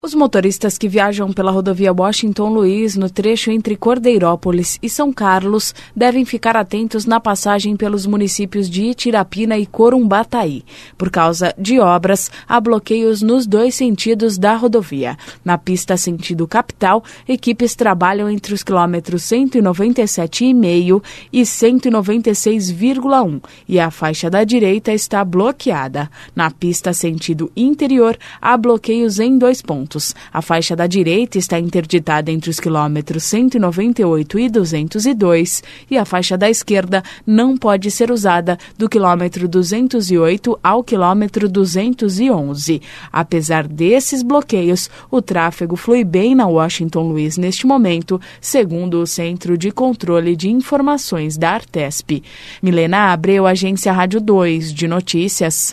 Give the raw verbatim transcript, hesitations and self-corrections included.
Os motoristas que viajam pela rodovia Washington Luiz, no trecho entre Cordeirópolis e São Carlos, devem ficar atentos na passagem pelos municípios de Itirapina e Corumbataí. Por causa de obras, há bloqueios nos dois sentidos da rodovia. Na pista sentido capital, equipes trabalham entre os quilômetros cento e noventa e sete vírgula cinco e cento e noventa e seis vírgula um e a faixa da direita está bloqueada. Na pista sentido interior, há bloqueios em dois pontos. A faixa da direita está interditada entre os quilômetros cento e noventa e oito e duzentos e dois e a faixa da esquerda não pode ser usada do quilômetro duzentos e oito ao quilômetro duzentos e onze. Apesar desses bloqueios, o tráfego flui bem na Washington Luiz neste momento, segundo o Centro de Controle de Informações da Artesp. Milena Abreu, Agência Rádio dois de Notícias.